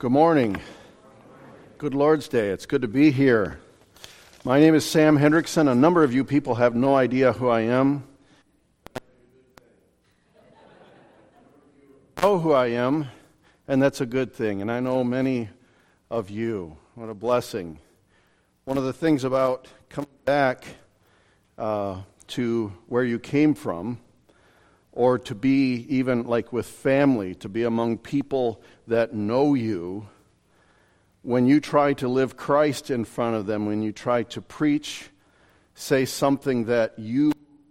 Good morning. Good Lord's Day. It's good to be here. My name is Sam Hendrickson. A number of you people have no idea who I am. I know who I am, and that's a good thing. And I know many of you. What a blessing. One of the things about coming back to where you came from, or to be even like with family, to be among people that know you, when you try to live Christ in front of them, when you try to preach, say something that you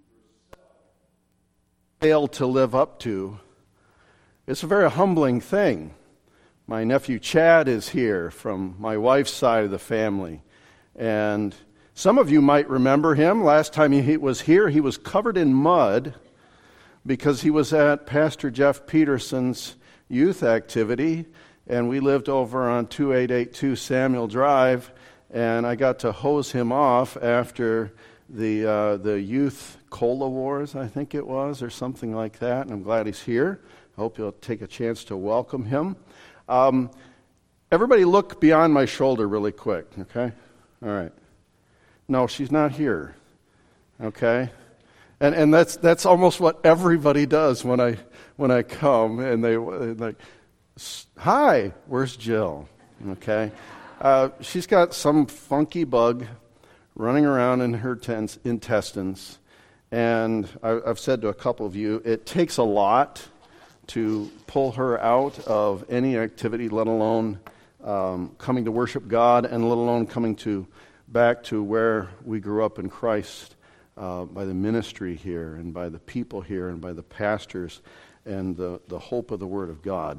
fail to live up to, it's a very humbling thing. My nephew Chad is here from my wife's side of the family, and some of you might remember him. Last time he was here, he was covered in mud because he was at Pastor Jeff Peterson's youth activity, and we lived over on 2882 Samuel Drive, and I got to hose him off after the youth cola wars, I think it was, or something like that, and I'm glad he's here. I hope you'll take a chance to welcome him. Everybody look beyond my shoulder really quick, okay? All right. No, she's not here, okay? And that's almost what everybody does when I come, and they like, hi, where's Jill? Okay, she's got some funky bug running around in her intestines, and I've said to a couple of you, it takes a lot to pull her out of any activity, let alone coming to worship God, and let alone coming back to where we grew up in Christ. By the ministry here, and by the people here, and by the pastors, and the hope of the Word of God.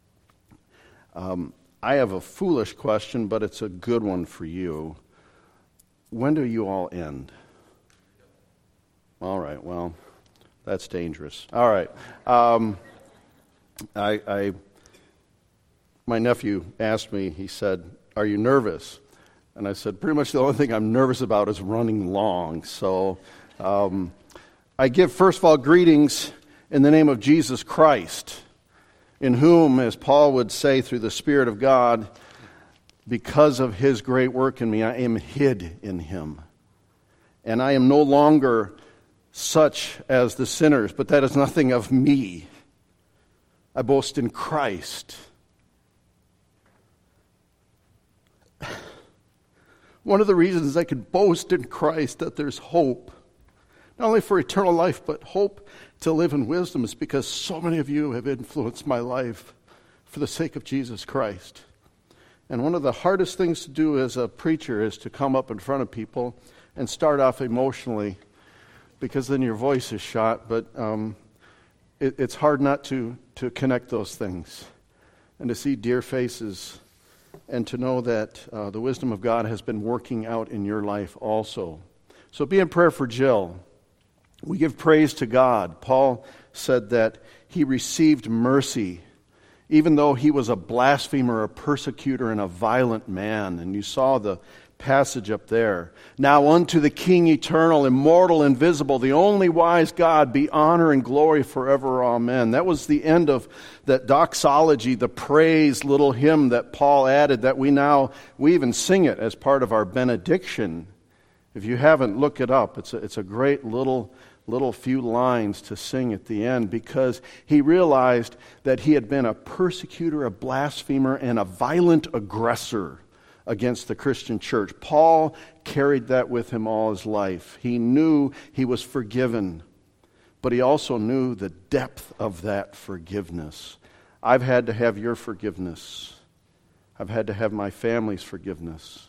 I have a foolish question, but it's a good one for you. When do you all end? All right, well, that's dangerous. All right. My nephew asked me, he said, "Are you nervous?" And I said, pretty much the only thing I'm nervous about is running long. So I give, first of all, greetings in the name of Jesus Christ, in whom, as Paul would say through the Spirit of God, because of his great work in me, I am hid in him. And I am no longer such as the sinners, but that is nothing of me. I boast in Christ. One of the reasons I can boast in Christ that there's hope, not only for eternal life, but hope to live in wisdom, is because so many of you have influenced my life for the sake of Jesus Christ. And one of the hardest things to do as a preacher is to come up in front of people and start off emotionally, because then your voice is shot, but it's hard not to connect those things and to see dear faces, and to know that the wisdom of God has been working out in your life also. So be in prayer for Jill. We give praise to God. Paul said that he received mercy, even though he was a blasphemer, a persecutor, and a violent man. And you saw the passage up there. Now unto the King eternal, immortal, invisible, the only wise God, be honor and glory forever. Amen. That was the end of that doxology, the praise little hymn that Paul added, that we even sing it as part of our benediction. If you haven't, look it up. It's a great little few lines to sing at the end, because he realized that he had been a persecutor, a blasphemer, and a violent aggressor against the Christian church. Paul carried that with him all his life. He knew he was forgiven, but he also knew the depth of that forgiveness. I've had to have your forgiveness. I've had to have my family's forgiveness.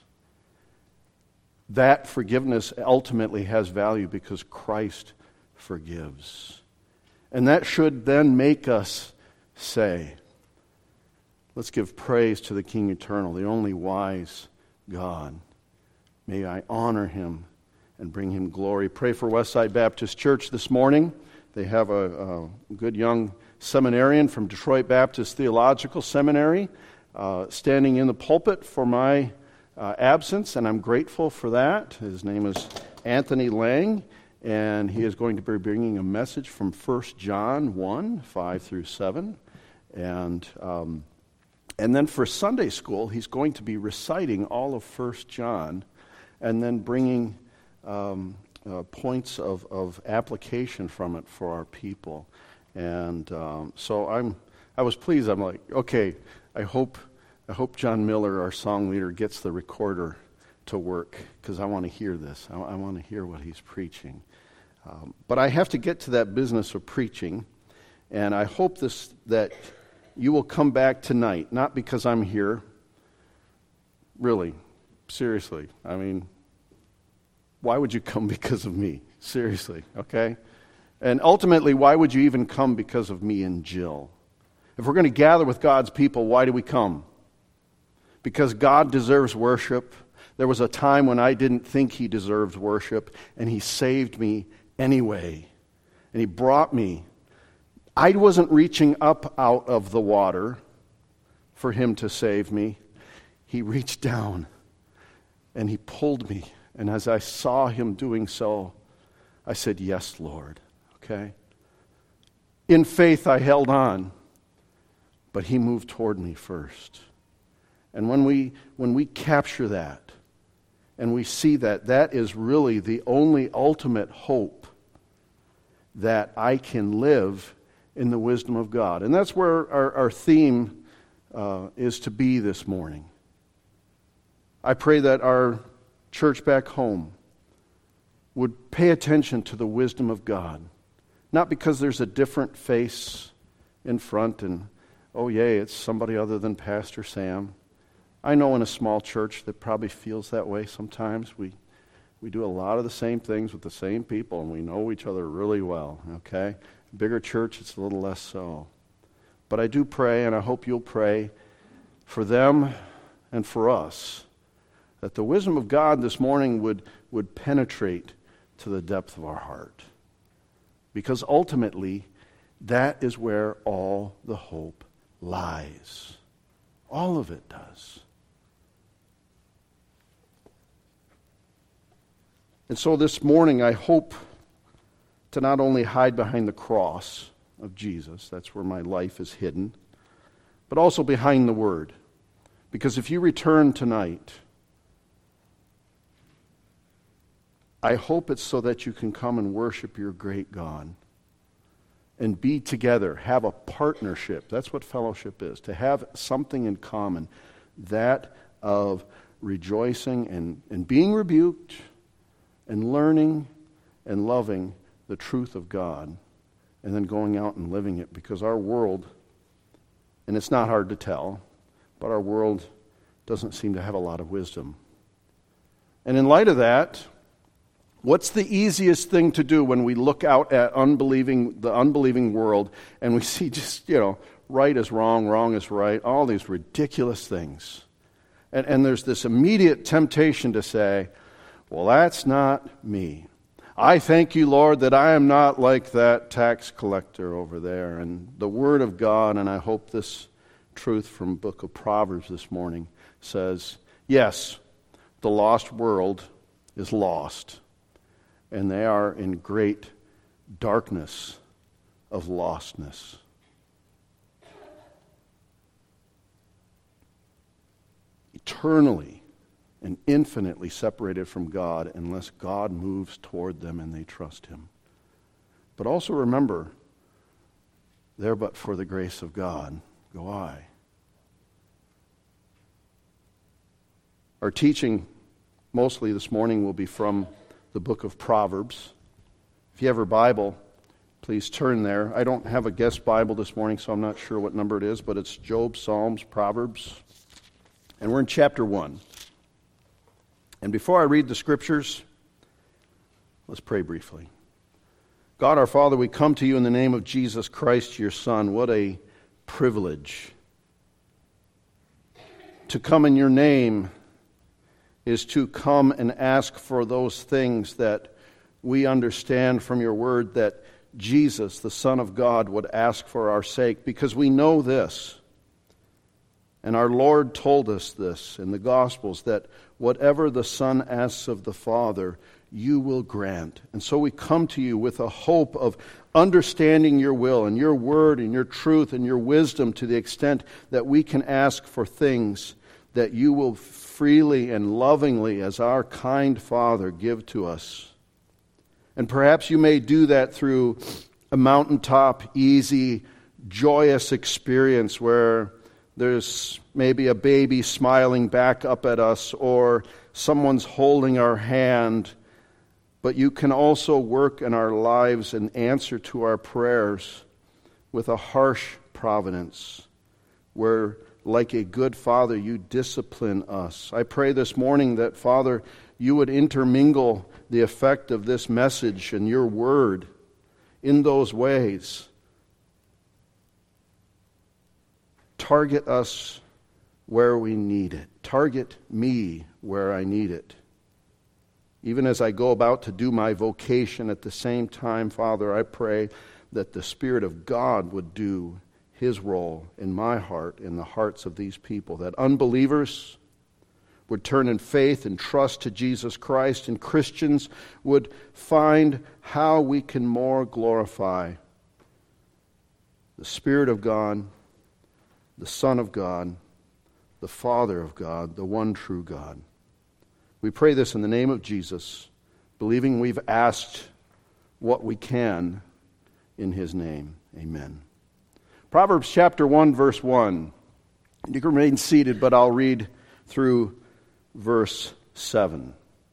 That forgiveness ultimately has value because Christ forgives. And that should then make us say, let's give praise to the King eternal, the only wise God. May I honor him and bring him glory. Pray for Westside Baptist Church this morning. They have a good young seminarian from Detroit Baptist Theological Seminary standing in the pulpit for my absence, and I'm grateful for that. His name is Anthony Lang, and he is going to be bringing a message from 1 John 1, 5 through 7. And And then for Sunday school, he's going to be reciting all of 1 John and then bringing points of application from it for our people. And so I was pleased. I'm like, okay, I hope John Miller, our song leader, gets the recorder to work, because I want to hear this. I want to hear what he's preaching. But I have to get to that business of preaching, and I hope that you will come back tonight, not because I'm here. Really, seriously. I mean, why would you come because of me? Seriously, okay? And ultimately, why would you even come because of me and Jill? If we're going to gather with God's people, why do we come? Because God deserves worship. There was a time when I didn't think he deserved worship, and he saved me anyway. And he brought me. I wasn't reaching up out of the water for him to save me. He reached down, and he pulled me. And as I saw him doing so, I said, yes, Lord. Okay? In faith, I held on, but he moved toward me first. And when we capture that, and we see that, that is really the only ultimate hope that I can live in the wisdom of God. And that's where our theme is to be this morning. I pray that our church back home would pay attention to the wisdom of God. Not because there's a different face in front and, oh yay, it's somebody other than Pastor Sam. I know in a small church that probably feels that way sometimes. We do a lot of the same things with the same people, and we know each other really well, okay? Bigger church, it's a little less so. But I do pray, and I hope you'll pray for them and for us, that the wisdom of God this morning would penetrate to the depth of our heart. Because ultimately, that is where all the hope lies. All of it does. And so this morning, I hope to not only hide behind the cross of Jesus, that's where my life is hidden, but also behind the Word. Because if you return tonight, I hope it's so that you can come and worship your great God and be together, have a partnership. That's what fellowship is, to have something in common, that of rejoicing and being rebuked and learning and loving the truth of God, and then going out and living it, because our world, and it's not hard to tell, but our world doesn't seem to have a lot of wisdom. And in light of that, what's the easiest thing to do when we look out at the unbelieving world, and we see just, right is wrong, wrong is right, all these ridiculous things. And there's this immediate temptation to say, well, that's not me. I thank you, Lord, that I am not like that tax collector over there. And the Word of God, and I hope this truth from the book of Proverbs this morning says, yes, the lost world is lost, and they are in great darkness of lostness. Eternally and infinitely separated from God unless God moves toward them and they trust Him. But also remember, there but for the grace of God go I. Our teaching mostly this morning will be from the book of Proverbs. If you have your Bible, please turn there. I don't have a guest Bible this morning, so I'm not sure what number it is, but it's Job, Psalms, Proverbs. And we're in chapter 1. And before I read the scriptures, let's pray briefly. God our Father, we come to you in the name of Jesus Christ, your Son. What a privilege. To come in your name is to come and ask for those things that we understand from your word that Jesus, the Son of God, would ask for our sake, because we know this. And our Lord told us this in the Gospels, that whatever the Son asks of the Father, you will grant. And so we come to you with a hope of understanding your will and your word and your truth and your wisdom to the extent that we can ask for things that you will freely and lovingly, as our kind Father, give to us. And perhaps you may do that through a mountaintop, easy, joyous experience where there's maybe a baby smiling back up at us or someone's holding our hand. But you can also work in our lives and answer to our prayers with a harsh providence where, like a good father, you discipline us. I pray this morning that, Father, you would intermingle the effect of this message and your word in those ways. Target us where we need it. Target me where I need it. Even as I go about to do my vocation at the same time, Father, I pray that the Spirit of God would do His role in my heart, in the hearts of these people, that unbelievers would turn in faith and trust to Jesus Christ, and Christians would find how we can more glorify the Spirit of God, the Son of God, the Father of God, the one true God. We pray this in the name of Jesus, believing we've asked what we can in His name. Amen. Proverbs chapter 1, verse 1. You can remain seated, but I'll read through verse 7.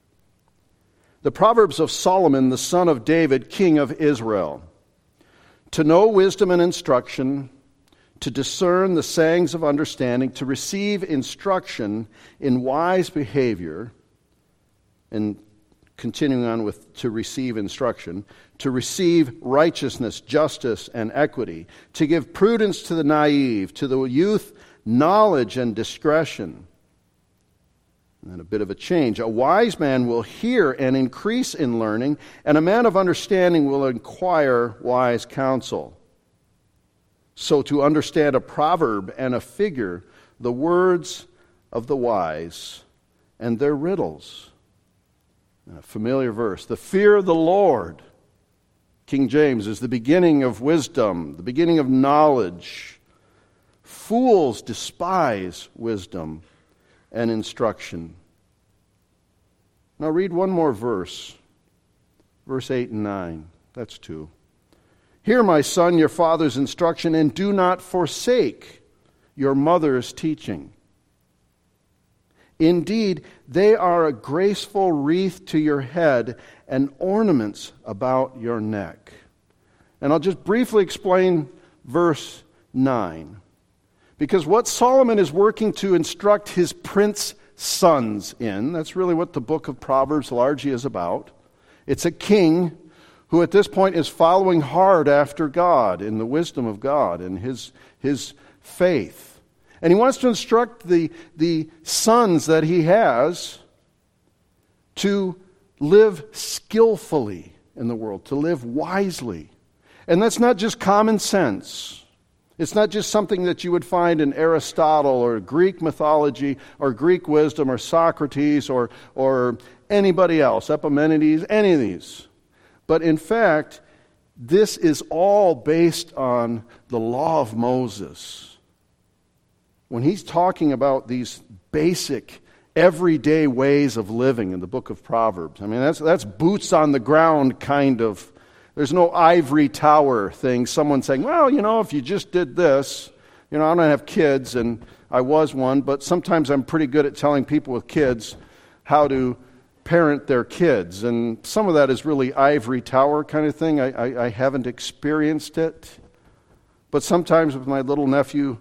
The Proverbs of Solomon, the son of David, king of Israel. To know wisdom and instruction, to discern the sayings of understanding, to receive instruction in wise behavior, and continuing on with to receive instruction, to receive righteousness, justice, and equity, to give prudence to the naive, to the youth knowledge and discretion. And then a bit of a change. A wise man will hear and increase in learning, and a man of understanding will inquire wise counsel. So to understand a proverb and a figure, the words of the wise and their riddles. A familiar verse. The fear of the Lord, King James, is the beginning of wisdom, the beginning of knowledge. Fools despise wisdom and instruction. Now read one more verse. Verse 8 and 9. That's 2. Hear, my son, your father's instruction, and do not forsake your mother's teaching. Indeed, they are a graceful wreath to your head and ornaments about your neck. And I'll just briefly explain verse 9. Because what Solomon is working to instruct his prince sons in, that's really what the book of Proverbs largely is about. It's a king who at this point is following hard after God in the wisdom of God and his faith. And he wants to instruct the sons that he has to live skillfully in the world, to live wisely. And that's not just common sense. It's not just something that you would find in Aristotle or Greek mythology or Greek wisdom or Socrates or anybody else, Epimenides, any of these. But in fact, this is all based on the law of Moses. When he's talking about these basic, everyday ways of living in the book of Proverbs, I mean, that's boots on the ground kind of. There's no ivory tower thing. Someone saying, well, if you just did this, I don't have kids, and I was one, but sometimes I'm pretty good at telling people with kids how to parent their kids. And some of that is really ivory tower kind of thing. I haven't experienced it. But sometimes with my little nephew,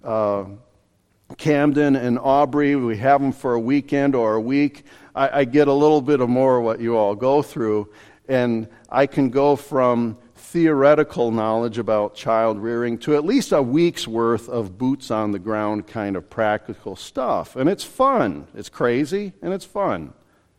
Camden and Aubrey, we have them for a weekend or a week. I get a little bit of more of what you all go through, and I can go from theoretical knowledge about child rearing to at least a week's worth of boots on the ground kind of practical stuff. And it's fun. It's crazy, and it's fun.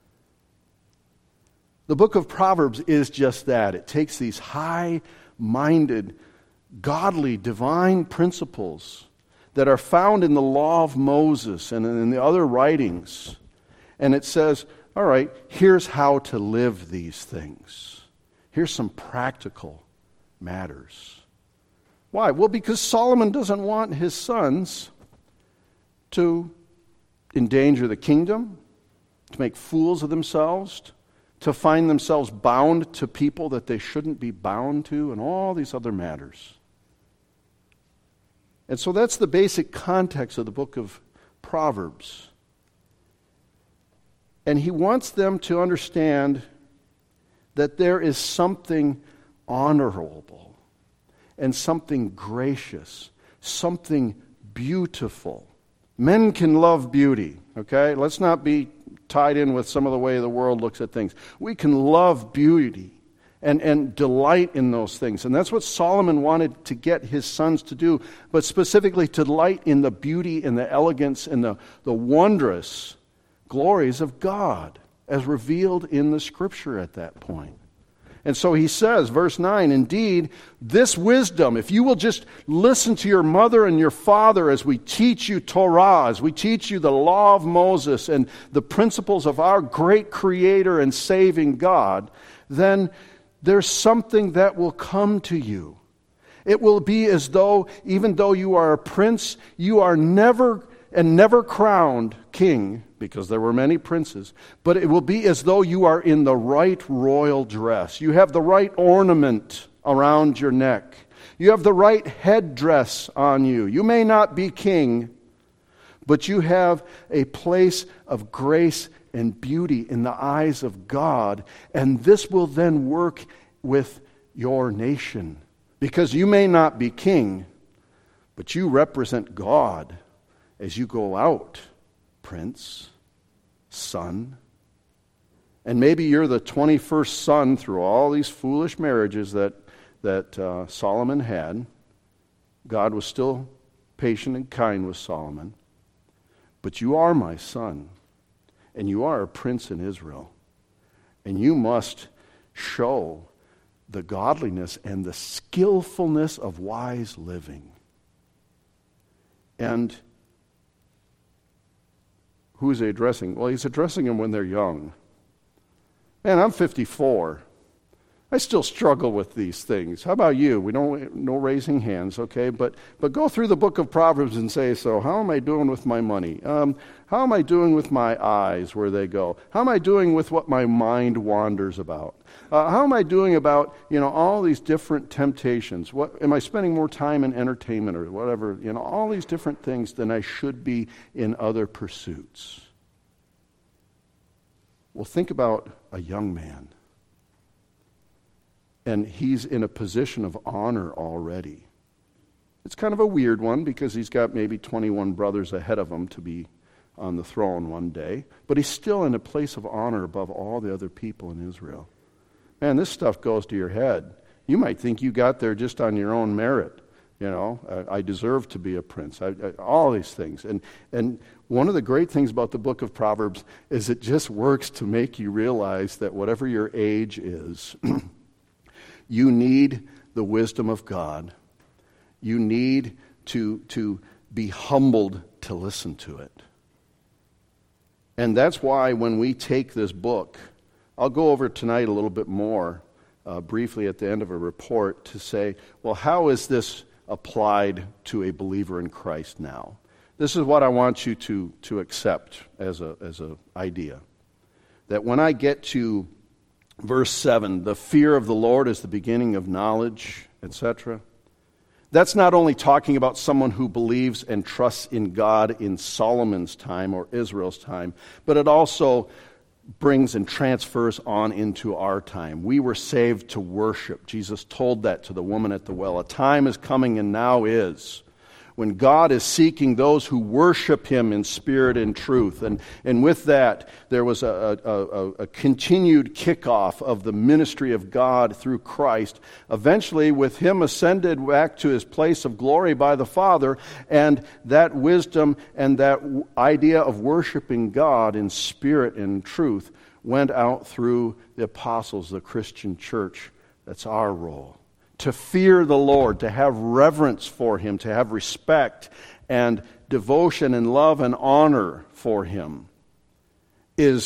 The book of Proverbs is just that. It takes these high-minded, godly, divine principles that are found in the law of Moses and in the other writings. And it says, all right, here's how to live these things. Here's some practical matters. Why? Well, because Solomon doesn't want his sons to endanger the kingdom, to make fools of themselves, to find themselves bound to people that they shouldn't be bound to, and all these other matters. And so that's the basic context of the book of Proverbs. And he wants them to understand that there is something honorable and something gracious, something beautiful. Men can love beauty, okay? Let's not be tied in with some of the way the world looks at things. We can love beauty and delight in those things. And that's what Solomon wanted to get his sons to do, but specifically to delight in the beauty and the elegance and the wondrous glories of God as revealed in the Scripture at that point. And so he says, verse 9, indeed, this wisdom, if you will just listen to your mother and your father as we teach you Torah, as we teach you the law of Moses and the principles of our great Creator and saving God, then there's something that will come to you. It will be as though, even though you are a prince, you are never crowned king, because there were many princes, but it will be as though you are in the right royal dress. You have the right ornament around your neck. You have the right headdress on you. You may not be king, but you have a place of grace and beauty in the eyes of God, and this will then work with your nation. Because you may not be king, but you represent God as you go out, prince, son. And maybe you're the 21st son through all these foolish marriages that Solomon had. God was still patient and kind with Solomon. But you are my son, and you are a prince in Israel. And you must show the godliness and the skillfulness of wise living. And who is he addressing? Well, he's addressing them when they're young. Man, I'm 54. I still struggle with these things. How about you? No raising hands, okay? But go through the book of Proverbs and say, so how am I doing with my money? How am I doing with my eyes, where they go? How am I doing with what my mind wanders about? How am I doing about, all these different temptations? What am I spending more time in entertainment or whatever? All these different things than I should be in other pursuits. Well, think about a young man. And he's in a position of honor already. It's kind of a weird one because he's got maybe 21 brothers ahead of him to be on the throne one day. But he's still in a place of honor above all the other people in Israel. Man, this stuff goes to your head. You might think you got there just on your own merit. I deserve to be a prince. All these things. And one of the great things about the book of Proverbs is it just works to make you realize that whatever your age is, you need the wisdom of God. You need to be humbled to listen to it. And that's why when we take this book, I'll go over tonight a little bit more briefly at the end of a report to say, well, how is this applied to a believer in Christ now? This is what I want you to accept as a idea. That when I get to Verse 7, the fear of the Lord is the beginning of knowledge, etc. That's not only talking about someone who believes and trusts in God in Solomon's time or Israel's time, but it also brings and transfers on into our time. We were saved to worship. Jesus told that to the woman at the well. A time is coming and now is when God is seeking those who worship Him in spirit and truth. And with that, there was a continued kickoff of the ministry of God through Christ, eventually with Him ascended back to His place of glory by the Father, and that wisdom and that idea of worshiping God in spirit and truth went out through the apostles, the Christian church. That's our role. To fear the Lord, to have reverence for Him, to have respect and devotion and love and honor for Him is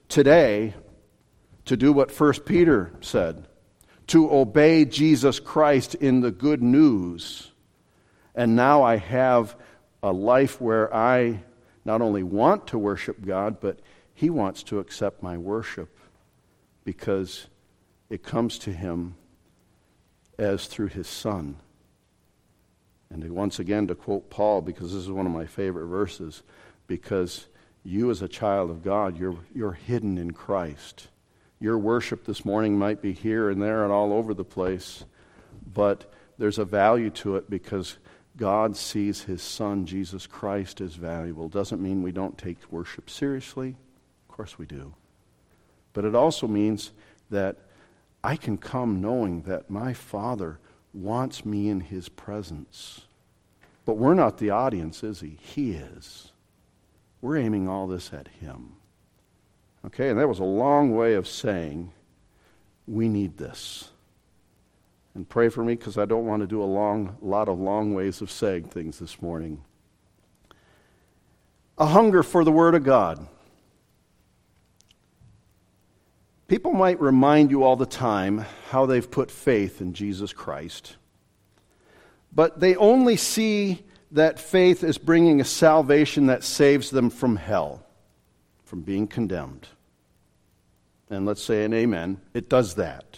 today to do what 1 Peter said, to obey Jesus Christ in the good news. And now I have a life where I not only want to worship God, but He wants to accept my worship because it comes to Him as through His Son. And once again, to quote Paul, because this is one of my favorite verses, because you as a child of God, you're hidden in Christ. Your worship this morning might be here and there and all over the place, but there's a value to it because God sees His Son, Jesus Christ, as valuable. Doesn't mean we don't take worship seriously. Of course we do. But it also means that I can come knowing that my Father wants me in His presence. But we're not the audience, is He? He is. We're aiming all this at Him. Okay, and that was a long way of saying we need this. And pray for me because I don't want to do a lot of long ways of saying things this morning. A hunger for the Word of God. People might remind you all the time how they've put faith in Jesus Christ, but they only see that faith as bringing a salvation that saves them from hell, from being condemned. And let's say an amen, it does that.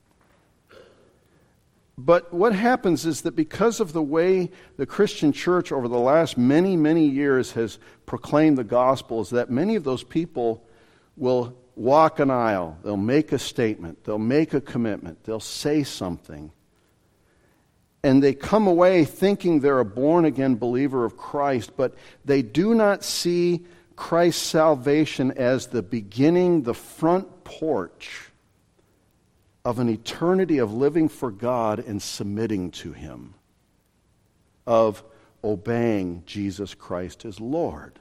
But what happens is that because of the way the Christian church over the last many, many years has proclaimed the gospel, is that many of those people will walk an aisle, they'll make a statement, they'll make a commitment, they'll say something, and they come away thinking they're a born-again believer of Christ, but they do not see Christ's salvation as the beginning, the front porch of an eternity of living for God and submitting to Him, of obeying Jesus Christ as Lord.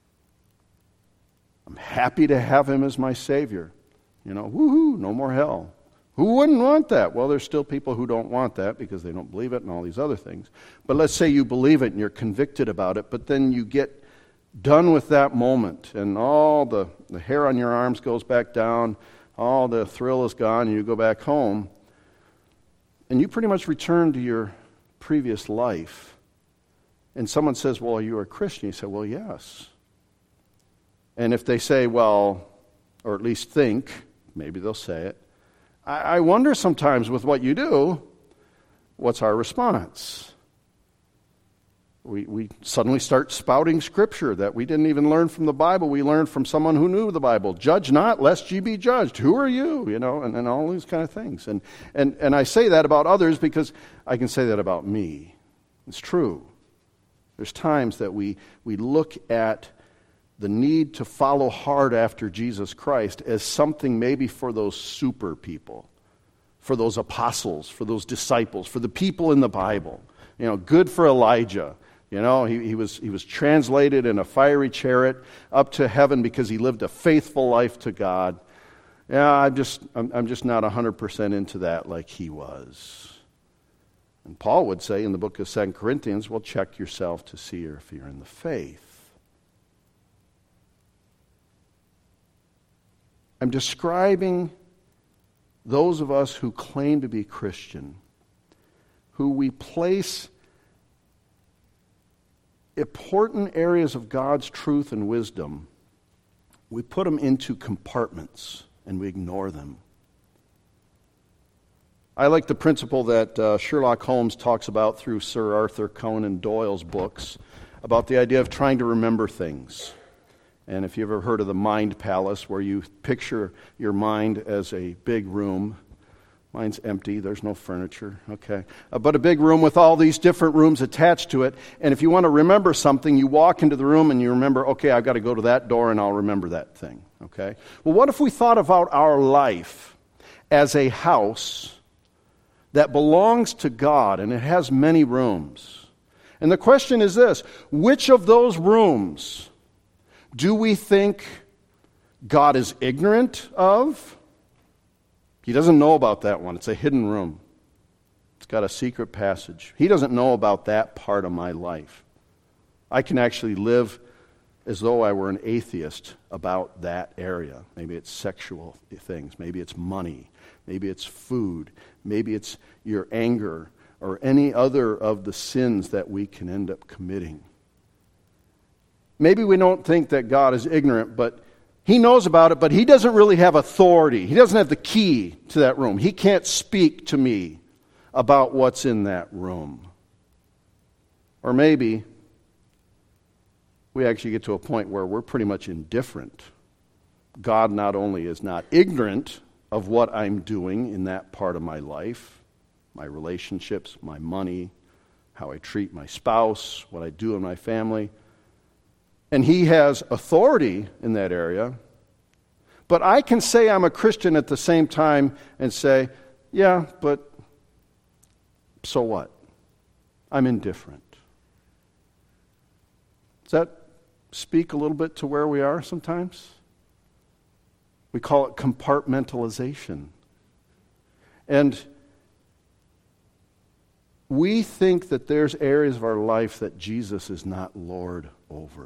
I'm happy to have Him as my Savior. Woohoo, no more hell. Who wouldn't want that? Well, there's still people who don't want that because they don't believe it and all these other things. But let's say you believe it and you're convicted about it, but then you get done with that moment and all the hair on your arms goes back down, all the thrill is gone, and you go back home, and you pretty much return to your previous life. And someone says, well, you're a Christian. You say, well, yes. And if they say, well, or at least think, maybe they'll say it, I wonder sometimes with what you do, what's our response? We suddenly start spouting scripture that we didn't even learn from the Bible. We learned from someone who knew the Bible. Judge not, lest ye be judged. Who are you? And all these kind of things. And I say that about others because I can say that about me. It's true. There's times that we look at the need to follow hard after Jesus Christ as something maybe for those super people, for those apostles, for those disciples, for the people in the Bible. Good for Elijah. He was translated in a fiery chariot up to heaven because he lived a faithful life to God. Yeah, I'm just not 100% into that like he was. And Paul would say in the book of 2 Corinthians, well, check yourself to see if you're in the faith. I'm describing those of us who claim to be Christian, who we place important areas of God's truth and wisdom, we put them into compartments and we ignore them. I like the principle that Sherlock Holmes talks about through Sir Arthur Conan Doyle's books about the idea of trying to remember things. And if you've ever heard of the mind palace, where you picture your mind as a big room. Mine's empty, there's no furniture, okay. But a big room with all these different rooms attached to it. And if you want to remember something, you walk into the room and you remember, okay, I've got to go to that door and I'll remember that thing, okay. Well, what if we thought about our life as a house that belongs to God and it has many rooms? And the question is this: which of those rooms do we think God is ignorant of? He doesn't know about that one. It's a hidden room. It's got a secret passage. He doesn't know about that part of my life. I can actually live as though I were an atheist about that area. Maybe it's sexual things. Maybe it's money. Maybe it's food. Maybe it's your anger or any other of the sins that we can end up committing. Maybe we don't think that God is ignorant, but He knows about it, but He doesn't really have authority. He doesn't have the key to that room. He can't speak to me about what's in that room. Or maybe we actually get to a point where we're pretty much indifferent. God not only is not ignorant of what I'm doing in that part of my life, my relationships, my money, how I treat my spouse, what I do in my family, and He has authority in that area, but I can say I'm a Christian at the same time and say, yeah, but so what? I'm indifferent. Does that speak a little bit to where we are sometimes? We call it compartmentalization. And we think that there's areas of our life that Jesus is not Lord over.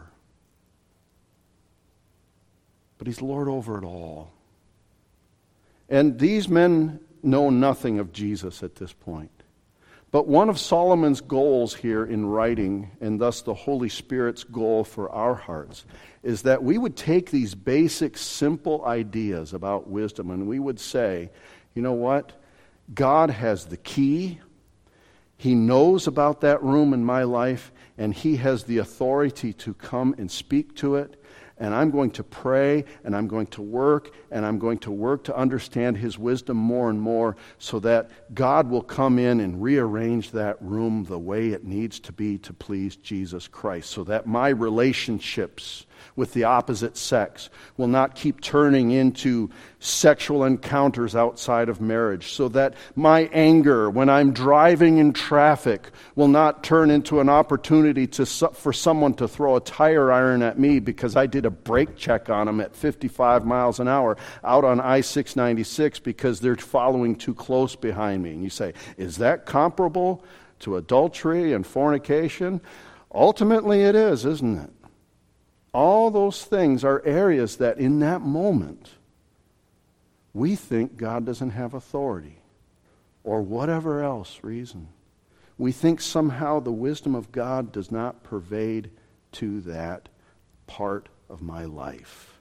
But He's Lord over it all. And these men know nothing of Jesus at this point. But one of Solomon's goals here in writing, and thus the Holy Spirit's goal for our hearts, is that we would take these basic, simple ideas about wisdom and we would say, you know what? God has the key. He knows about that room in my life, and He has the authority to come and speak to it. And I'm going to pray, and I'm going to work, and I'm going to work to understand His wisdom more and more so that God will come in and rearrange that room the way it needs to be to please Jesus Christ, so that my relationships with the opposite sex will not keep turning into sexual encounters outside of marriage, so that my anger when I'm driving in traffic will not turn into an opportunity for someone to throw a tire iron at me because I did a brake check on them at 55 miles an hour out on I-696 because they're following too close behind me. And you say, is that comparable to adultery and fornication? Ultimately it is, isn't it? All those things are areas that in that moment we think God doesn't have authority or whatever else reason. We think somehow the wisdom of God does not pervade to that part of my life.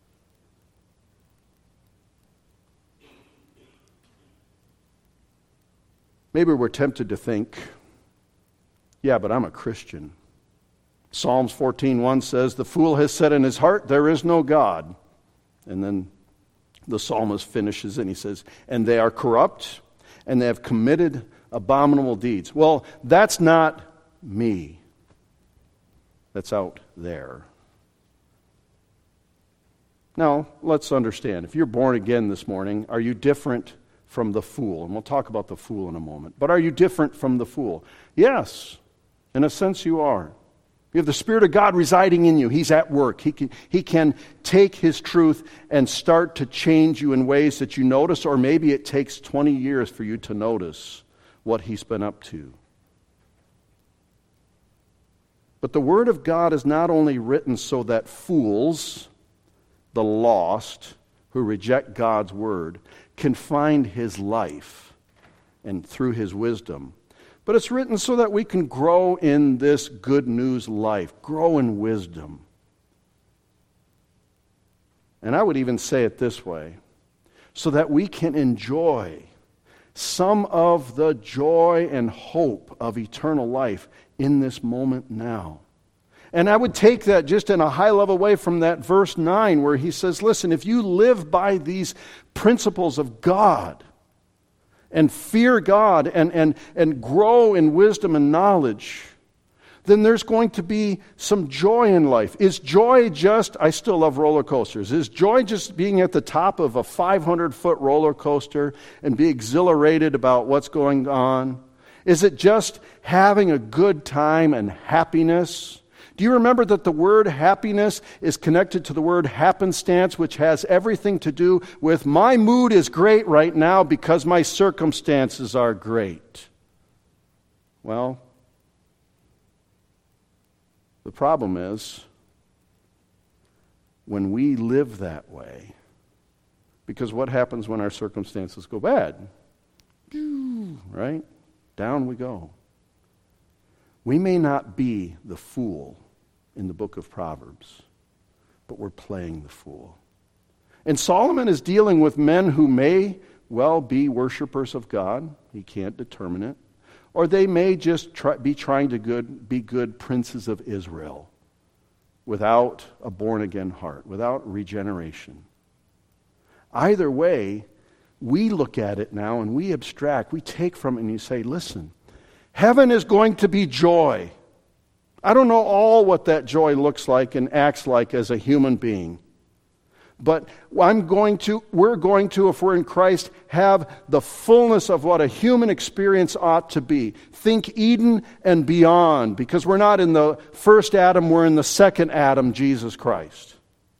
Maybe we're tempted to think, yeah, but I'm a Christian. Psalms 14:1 says, the fool has said in his heart, there is no God. And then the psalmist finishes and he says, and they are corrupt and they have committed abominable deeds. Well, that's not me. That's out there. Now, let's understand. If you're born again this morning, are you different from the fool? And we'll talk about the fool in a moment. But are you different from the fool? Yes, in a sense you are. You have the Spirit of God residing in you. He's at work. He can take His truth and start to change you in ways that you notice, or maybe it takes 20 years for you to notice what He's been up to. But the Word of God is not only written so that fools, the lost, who reject God's Word, can find His life and through His wisdom, but it's written so that we can grow in this good news life, grow in wisdom. And I would even say it this way, so that we can enjoy some of the joy and hope of eternal life in this moment now. And I would take that just in a high level way from that verse 9 where he says, listen, if you live by these principles of God, and fear God and grow in wisdom and knowledge, then there's going to be some joy in life. Is joy just, I still love roller coasters, is joy just being at the top of a 500-foot roller coaster and be exhilarated about what's going on? Is it just having a good time and happiness? Do you remember that the word happiness is connected to the word happenstance, which has everything to do with my mood is great right now because my circumstances are great? Well, the problem is when we live that way. Because what happens when our circumstances go bad? Right? Down we go. We may not be the fool in the book of Proverbs, but we're playing the fool. And Solomon is dealing with men who may well be worshipers of God. He can't determine it. Or they may just be trying to be good princes of Israel without a born-again heart, without regeneration. Either way, we look at it now and we abstract. We take from it and you say, listen, heaven is going to be joy. I don't know all what that joy looks like and acts like as a human being. But we're going to, if we're in Christ, have the fullness of what a human experience ought to be. Think Eden and beyond, because we're not in the first Adam, we're in the second Adam, Jesus Christ.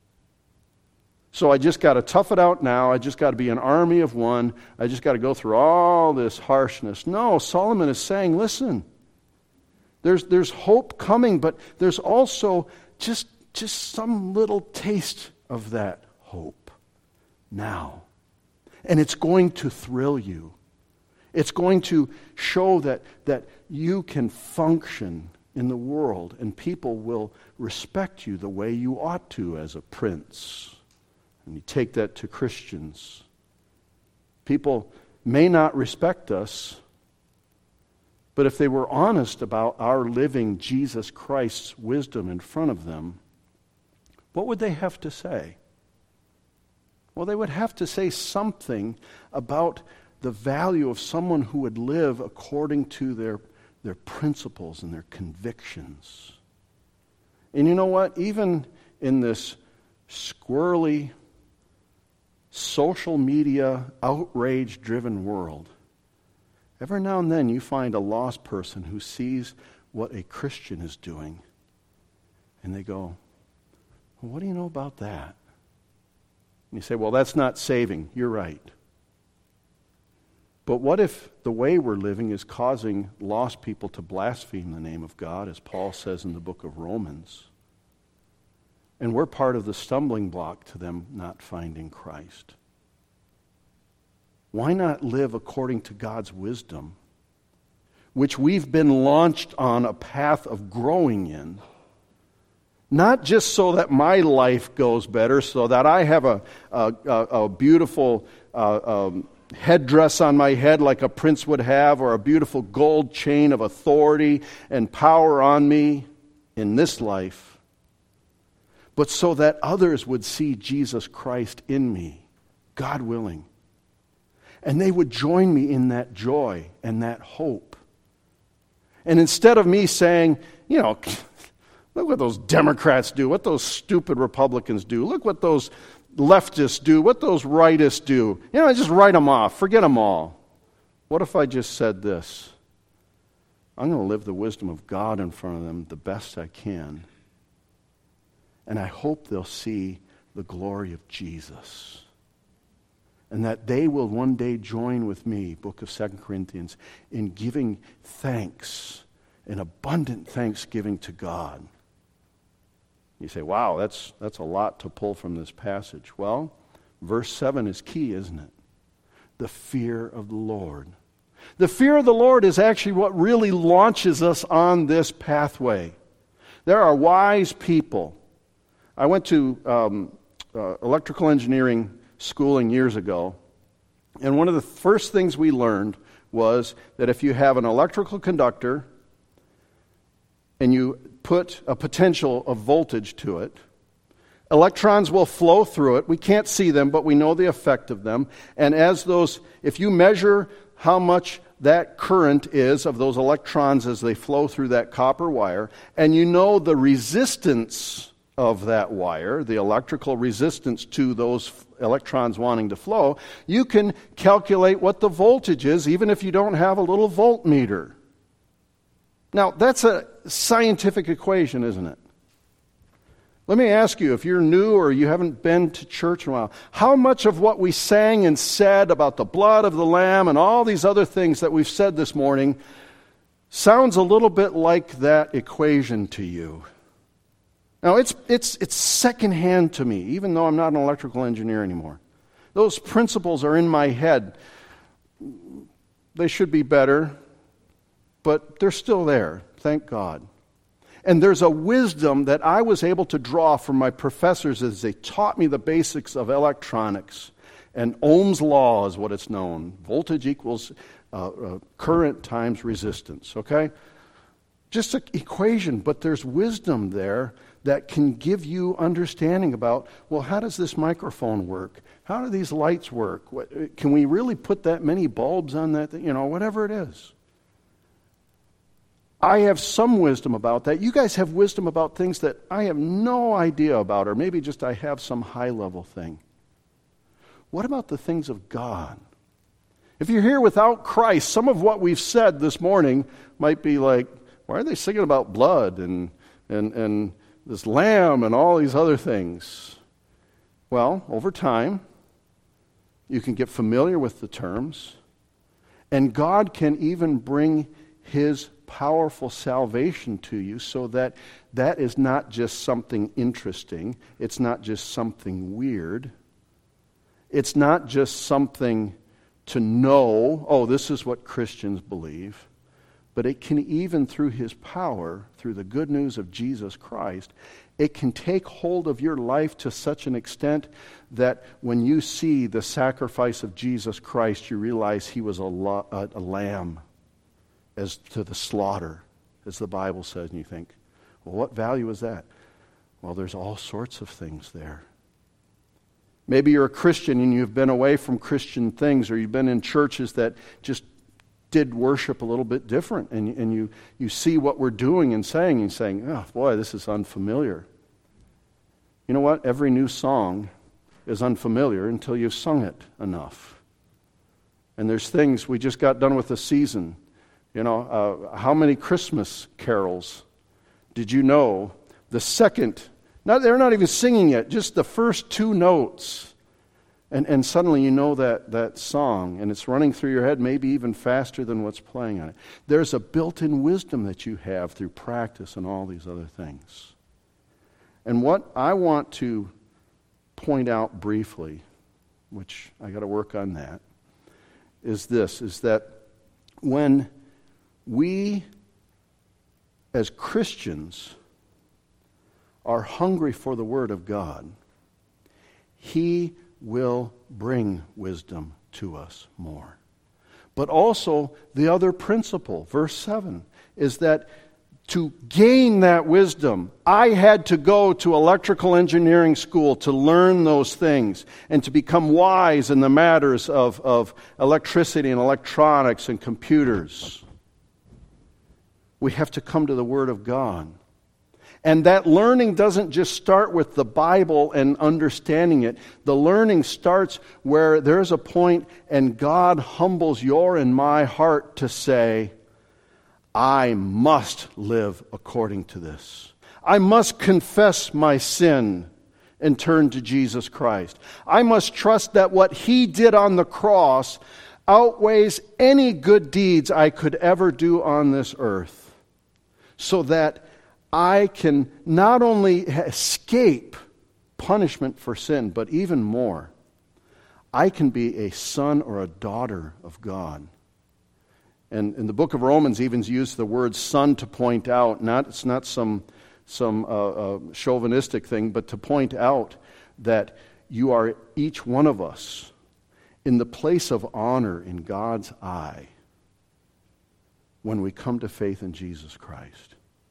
So I just got to tough it out now. I just got to be an army of one. I just got to go through all this harshness. No, Solomon is saying, listen, there's hope coming, but there's also just some little taste of that hope now. And it's going to thrill you. It's going to show that you can function in the world and people will respect you the way you ought to as a prince. And you take that to Christians. People may not respect us, but if they were honest about our living Jesus Christ's wisdom in front of them, what would they have to say? Well, they would have to say something about the value of someone who would live according to their principles and their convictions. And you know what? Even in this squirrely, social media, outrage-driven world, every now and then you find a lost person who sees what a Christian is doing, and they go, well, what do you know about that? And you say, well, that's not saving. You're right. But what if the way we're living is causing lost people to blaspheme the name of God, as Paul says in the book of Romans? And we're part of the stumbling block to them not finding Christ. Why not live according to God's wisdom, which we've been launched on a path of growing in? Not just so that my life goes better, so that I have a beautiful headdress on my head like a prince would have, or a beautiful gold chain of authority and power on me in this life, but so that others would see Jesus Christ in me, God willing. And they would join me in that joy and that hope. And instead of me saying, look what those Democrats do, what those stupid Republicans do, look what those leftists do, what those rightists do. Just write them off, forget them all. What if I just said this? I'm going to live the wisdom of God in front of them the best I can. And I hope they'll see the glory of Jesus. And that they will one day join with me, book of 2 Corinthians, in giving thanks, an abundant thanksgiving to God. You say, wow, that's a lot to pull from this passage. Well, verse 7 is key, isn't it? The fear of the Lord. The fear of the Lord is actually what really launches us on this pathway. There are wise people. I went to electrical engineering schooling years ago, and one of the first things we learned was that if you have an electrical conductor and you put a potential of voltage to it, electrons will flow through it. We can't see them, but we know the effect of them. And if you measure how much that current is of those electrons as they flow through that copper wire, and you know the resistance of that wire, the electrical resistance to those electrons wanting to flow, you can calculate what the voltage is, even if you don't have a little voltmeter. Now, that's a scientific equation, isn't it? Let me ask you, if you're new or you haven't been to church in a while, how much of what we sang and said about the blood of the Lamb and all these other things that we've said this morning sounds a little bit like that equation to you? Now, it's secondhand to me, even though I'm not an electrical engineer anymore. Those principles are in my head. They should be better, but they're still there, thank God. And there's a wisdom that I was able to draw from my professors as they taught me the basics of electronics. And Ohm's law is what it's known. Voltage equals current times resistance, okay? Just an equation, but there's wisdom there that can give you understanding about, well, how does this microphone work? How do these lights work? Can we really put that many bulbs on that? Whatever it is. I have some wisdom about that. You guys have wisdom about things that I have no idea about, or maybe just I have some high-level thing. What about the things of God? If you're here without Christ, some of what we've said this morning might be like, why are they singing about blood and this lamb and all these other things? Well, over time, you can get familiar with the terms, and God can even bring His powerful salvation to you so that is not just something interesting. It's not just something weird. It's not just something to know, oh, this is what Christians believe. But it can even, through His power, through the good news of Jesus Christ, it can take hold of your life to such an extent that when you see the sacrifice of Jesus Christ, you realize He was a lamb as to the slaughter, as the Bible says, and you think, well, what value is that? Well, there's all sorts of things there. Maybe you're a Christian and you've been away from Christian things, or you've been in churches that just did worship a little bit different, and you see what we're doing and saying, oh, boy, this is unfamiliar. You know what? Every new song is unfamiliar until you've sung it enough. And there's things, we just got done with the season. How many Christmas carols did you know the second, they're not even singing yet, just the first two notes, and suddenly you know that song, and it's running through your head maybe even faster than what's playing on it. There's a built-in wisdom that you have through practice and all these other things. And what I want to point out briefly, which I got to work on that, is that when we, as Christians, are hungry for the Word of God, He will bring wisdom to us more. But also, the other principle, verse 7, is that to gain that wisdom, I had to go to electrical engineering school to learn those things and to become wise in the matters of electricity and electronics and computers. We have to come to the Word of God. And that learning doesn't just start with the Bible and understanding it. The learning starts where there's a point and God humbles your and my heart to say, I must live according to this. I must confess my sin and turn to Jesus Christ. I must trust that what He did on the cross outweighs any good deeds I could ever do on this earth, so that I can not only escape punishment for sin, but even more, I can be a son or a daughter of God. And in the book of Romans even used the word son to point out, it's not some chauvinistic thing, but to point out that you are, each one of us, in the place of honor in God's eye when we come to faith in Jesus Christ.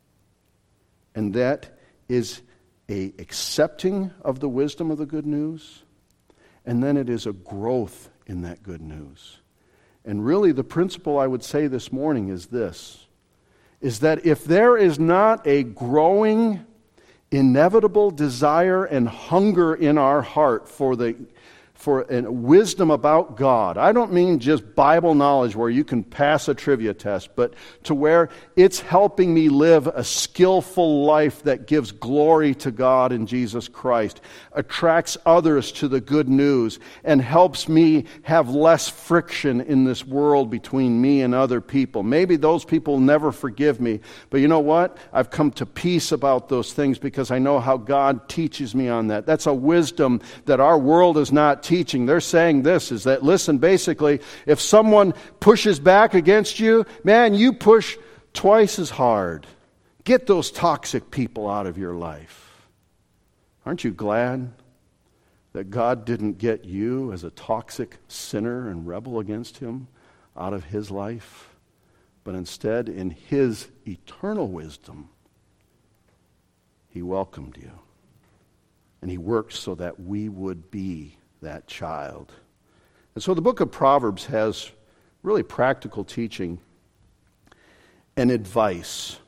And that is a accepting of the wisdom of the good news, and then it is a growth in that good news. And really the principle I would say this morning is this, is that if there is not a growing, inevitable desire and hunger in our heart for the for wisdom about God. I don't mean just Bible knowledge where you can pass a trivia test, but to where it's helping me live a skillful life that gives glory to God in Jesus Christ, attracts others to the good news, and helps me have less friction in this world between me and other people. Maybe those people never forgive me, but you know what? I've come to peace about those things because I know how God teaches me on that. That's a wisdom that our world is not teaching. They're saying this, is that, listen, basically, if someone pushes back against you, man, you push twice as hard. Get those toxic people out of your life. Aren't you glad that God didn't get you as a toxic sinner and rebel against Him out of His life, but instead, in His eternal wisdom, He welcomed you. And He worked so that we would be that child. And so the book of Proverbs has really practical teaching and advice.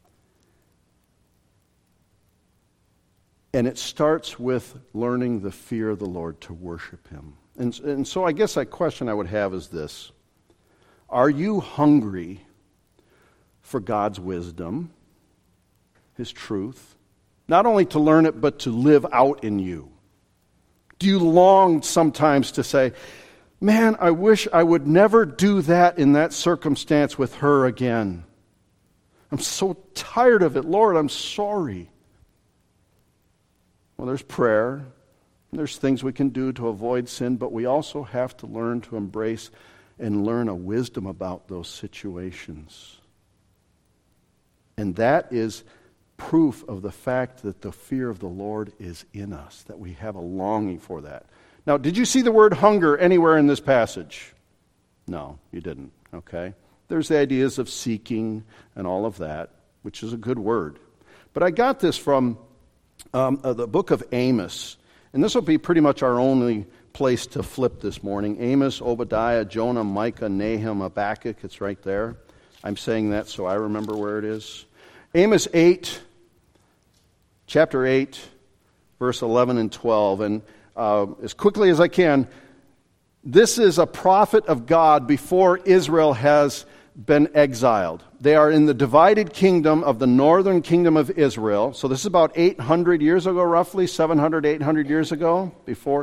And it starts with learning the fear of the Lord to worship Him. And so I guess that question I would have is this: are you hungry for God's wisdom, His truth, not only to learn it, but to live out in you? Do you long sometimes to say, man, I wish I would never do that in that circumstance with her again. I'm so tired of it. Lord, I'm sorry. Well, there's prayer. There's things we can do to avoid sin, but we also have to learn to embrace and learn a wisdom about those situations. And that is proof of the fact that the fear of the Lord is in us, that we have a longing for that. Now, did you see the word hunger anywhere in this passage? No, you didn't, okay? There's the ideas of seeking and all of that, which is a good word. But I got this from the book of Amos, and this will be pretty much our only place to flip this morning. Amos, Obadiah, Jonah, Micah, Nahum, Habakkuk, it's right there. I'm saying that so I remember where it is. Amos 8, chapter 8, verse 11 and 12. And as quickly as I can, this is a prophet of God before Israel has been exiled. They are in the divided kingdom of the northern kingdom of Israel. So this is about 800 years ago, roughly, 700, 800 years ago, before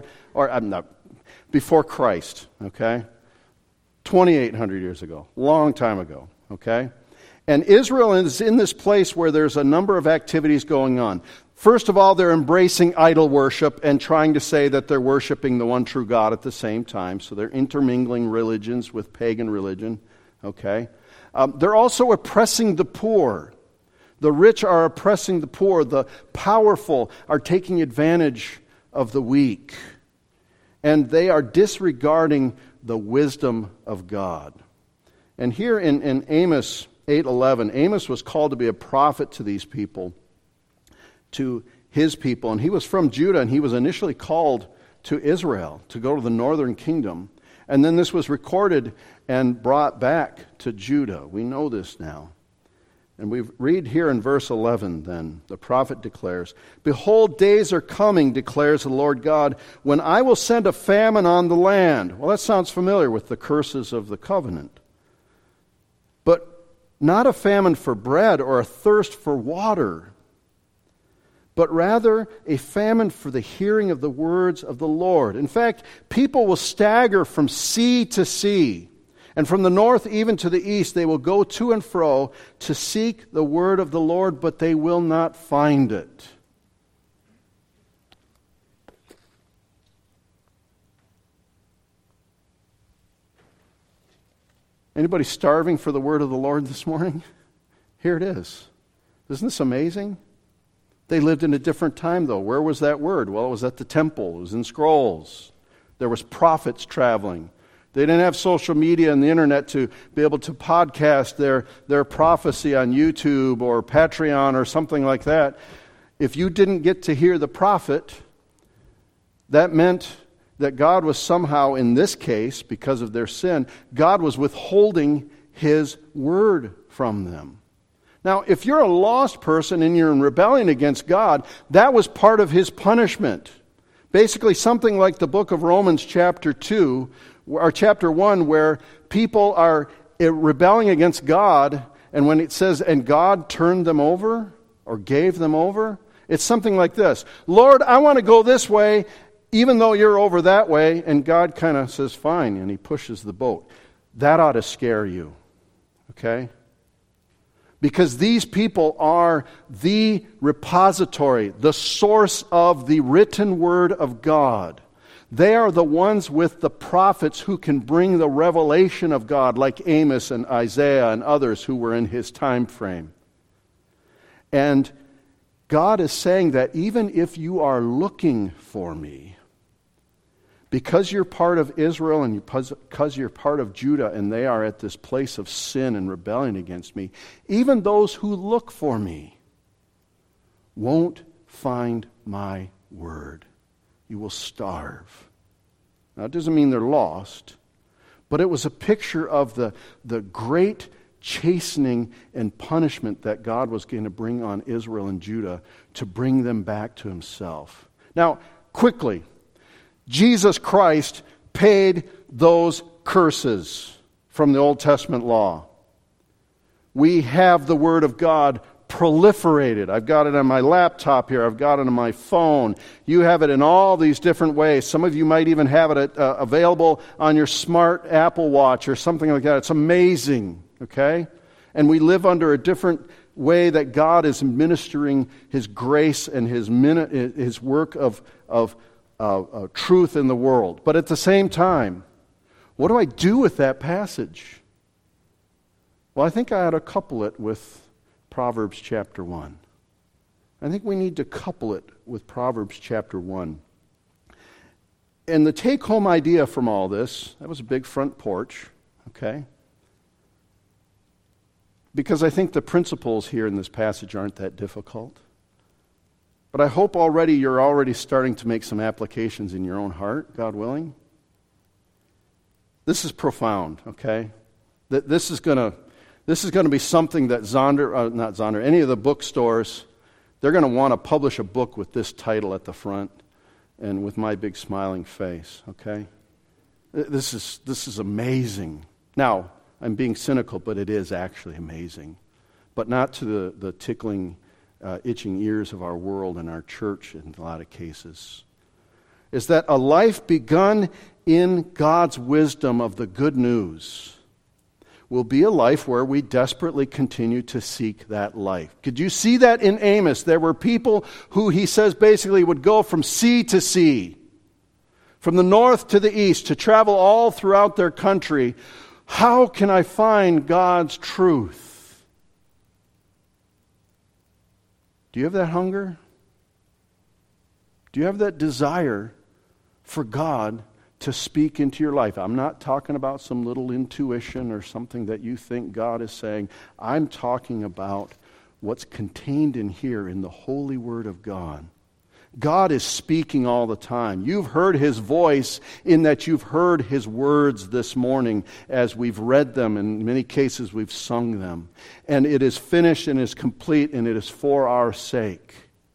Christ, okay? 2,800 years ago, long time ago, okay? And Israel is in this place where there's a number of activities going on. First of all, they're embracing idol worship and trying to say that they're worshiping the one true God at the same time. So they're intermingling religions with pagan religion. Okay? They're also oppressing the poor. The rich are oppressing the poor. The powerful are taking advantage of the weak. And they are disregarding the wisdom of God. And here in Amos 8:11, Amos was called to be a prophet to these people, to his people. And he was from Judah, and he was initially called to Israel to go to the northern kingdom. And then this was recorded and brought back to Judah. We know this now. And we read here in verse 11 then, the prophet declares, "Behold, days are coming, declares the Lord God, when I will send a famine on the land." Well, that sounds familiar with the curses of the covenant. But not a famine for bread or a thirst for water, but rather a famine for the hearing of the words of the Lord. In fact, people will stagger from sea to sea, and from the north even to the east they will go to and fro to seek the word of the Lord, but they will not find it. Anybody starving for the word of the Lord this morning? Here it is. Isn't this amazing? They lived in a different time, though. Where was that word? Well, it was at the temple. It was in scrolls. There was prophets traveling. They didn't have social media and the internet to be able to podcast their prophecy on YouTube or Patreon or something like that. If you didn't get to hear the prophet, that meant that God was somehow, in this case, because of their sin, God was withholding His word from them. Now, if you're a lost person and you're in rebellion against God, that was part of His punishment. Basically something like the book of Romans chapter 2, or chapter 1, where people are rebelling against God, and when it says, and God turned them over, or gave them over, it's something like this. Lord, I want to go this way, even though you're over that way, and God kind of says, fine, and he pushes the boat. That ought to scare you, okay? Because these people are the repository, the source of the written word of God. They are the ones with the prophets who can bring the revelation of God, like Amos and Isaiah and others who were in his time frame. And God is saying that even if you are looking for me, because you're part of Israel and because you're part of Judah and they are at this place of sin and rebellion against me, even those who look for me won't find my word. You will starve. Now, it doesn't mean they're lost, but it was a picture of the great chastening and punishment that God was going to bring on Israel and Judah to bring them back to himself. Now, quickly, Jesus Christ paid those curses from the Old Testament law. We have the Word of God proliferated. I've got it on my laptop here. I've got it on my phone. You have it in all these different ways. Some of you might even have it available on your smart Apple Watch or something like that. It's amazing, okay? And we live under a different way that God is ministering His grace and His work of truth in the world. But at the same time, what do I do with that passage? Well, I think I ought to couple it with Proverbs chapter 1. I think we need to couple it with Proverbs chapter 1. And the take-home idea from all this, that was a big front porch, okay? Because I think the principles here in this passage aren't that difficult. But I hope you're already starting to make some applications in your own heart, God willing. This is profound, okay? This is going to be something that any of the bookstores, they're going to want to publish a book with this title at the front and with my big smiling face, okay? This is amazing. Now, I'm being cynical, but it is actually amazing. But not to the tickling, itching ears of our world and our church in a lot of cases. Is that a life begun in God's wisdom of the good news will be a life where we desperately continue to seek that life. Could you see that in Amos? There were people who, he says, basically would go from sea to sea, from the north to the east, to travel all throughout their country. How can I find God's truth? Do you have that hunger? Do you have that desire for God to speak into your life? I'm not talking about some little intuition or something that you think God is saying. I'm talking about what's contained in here in the holy Word of God. God is speaking all the time. You've heard His voice in that you've heard His words this morning as we've read them. In many cases, we've sung them. And it is finished and is complete, and it is for our sake.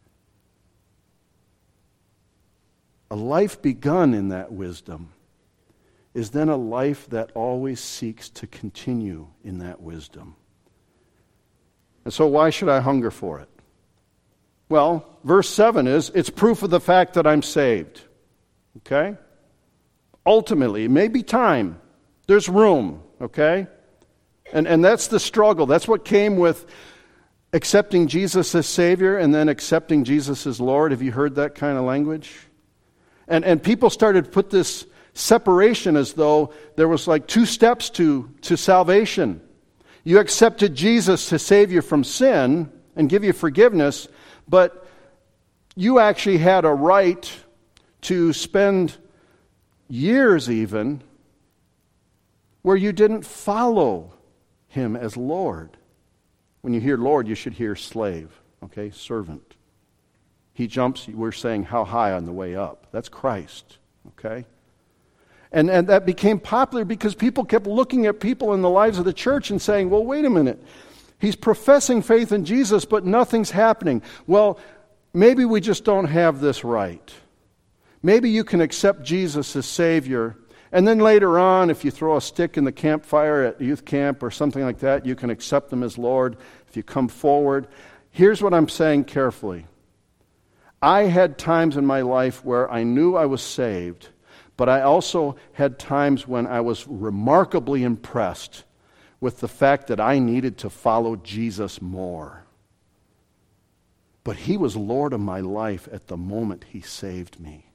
A life begun in that wisdom is then a life that always seeks to continue in that wisdom. And so why should I hunger for it? Well, verse 7 is, it's proof of the fact that I'm saved. Okay? Ultimately, it may be time. There's room. Okay? And that's the struggle. That's what came with accepting Jesus as Savior and then accepting Jesus as Lord. Have you heard that kind of language? And people started to put this separation as though there was like two steps to salvation. You accepted Jesus to save you from sin and give you forgiveness, but you actually had a right to spend years even where you didn't follow Him as Lord. When you hear Lord, you should hear slave, okay, servant. He jumps, we're saying how high on the way up. That's Christ, okay? And that became popular because people kept looking at people in the lives of the church and saying, well, wait a minute. He's professing faith in Jesus, but nothing's happening. Well, maybe we just don't have this right. Maybe you can accept Jesus as Savior, and then later on, if you throw a stick in the campfire at youth camp or something like that, you can accept Him as Lord if you come forward. Here's what I'm saying carefully. I had times in my life where I knew I was saved, but I also had times when I was remarkably impressed with the fact that I needed to follow Jesus more. But He was Lord of my life at the moment He saved me.